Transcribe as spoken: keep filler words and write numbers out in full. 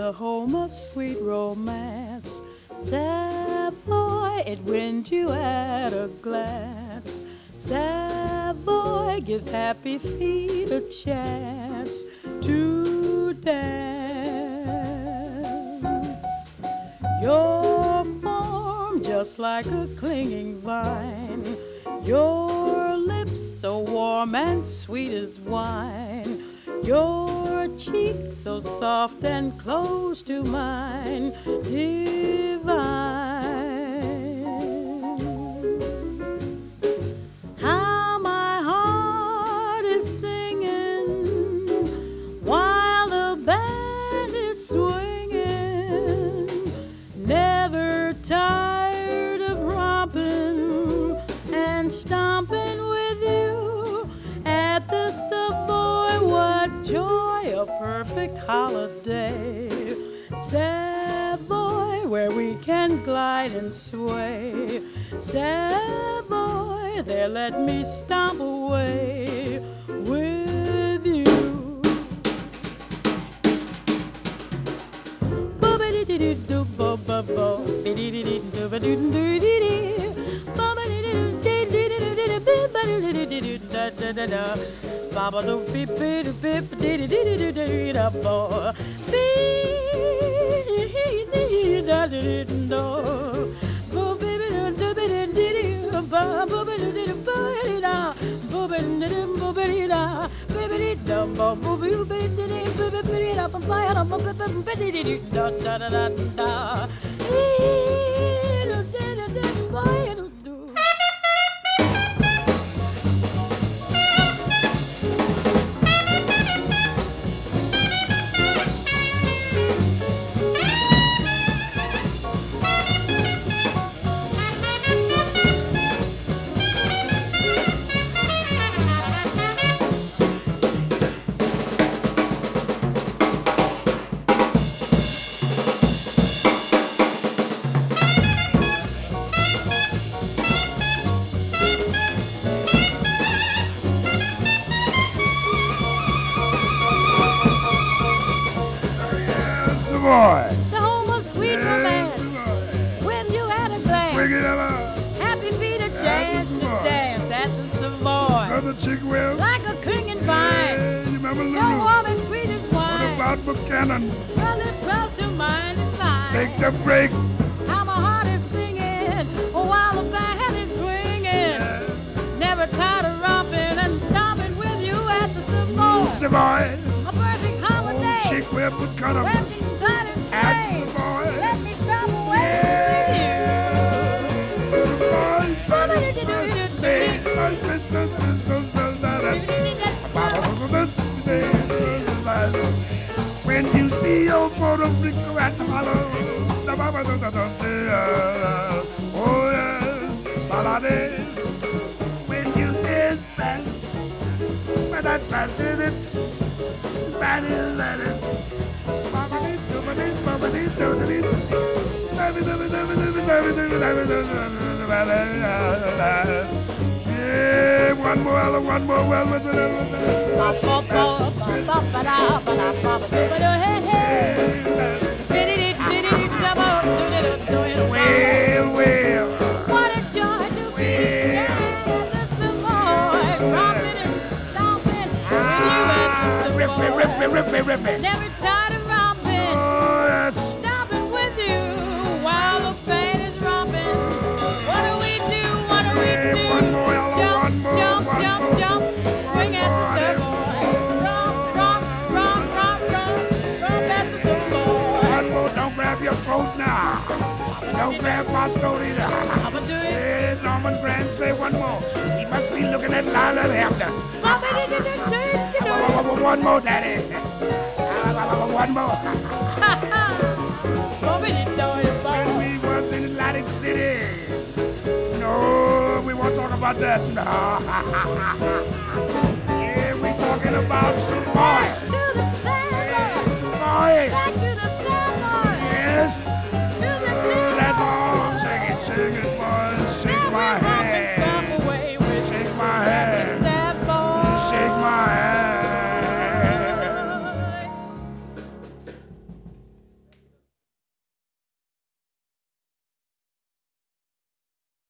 the home of sweet romance. Savoy, it wins you at a glance. Savoy gives happy feet a chance to dance. Your form just like a clinging vine, your lips so warm and sweet as wine, your cheeks so soft and close to mine, divine. How my heart is singing while the band is swinging, never tired of romping and stomping with you at the Savoy. What joy, a perfect holiday. Savoy, where we can glide and sway. Savoy, there let me stomp away with you. Baba do beep beep beep dee dee dee dee da bo beep dee da dee do bo baby do dee dee dee ba bo baby dee ba da bo baby dee bo baby da baby da bo bo baby dee baby baby da ba ba da ba baby dee da da da da da ee do da da da ba do. Savoy. The home of sweet Yeah, romance. Savoy. When you had a glance, Swing it up. happy feet a the chance to Savoy. dance at the Savoy. Brother Chigwell. Like a clinging Yeah, vine, you remember so Lulu? warm and sweet as What wine. about Buchanan? Your lips close to mine and mine. Take the break. How my heart is singing while the band is swinging. Never tired of romping and stomping with you at the Savoy. Savoy. A perfect holiday. Chigwell Buchanan. Where we can glide and At the sway. Savoy. Let me stop away Savoy. When you see your photo flicker at the hollow, oh yes, balade. When you dance fast, but that fast in it, bad is at it. Yeah, one more, one more, one more. Well, well. What a joy to be at the Savoy, romping and stomping with you at the Rip me, rip me, Savoy. rip me, rip me. Never tired of romping, Oh, yes. stomping with you while the band is romping. What do we do? What do we Hey, do? one more, yellow, Jump, one more, jump, one jump, more. jump. Swing at the Savoy. Romp, romp, romp, romp, romp, romp at the Savoy. One more, don't grab your throat now. Don't grab my throat either. I'ma do it. Hey, Norman Grant, say one more. He must be looking at Lila Hampton. One more, Daddy. One more. When we was in Atlantic City. No, we won't talk about that. No. Yeah, we talking about Savoy. To the Savoy. Savoy. Back to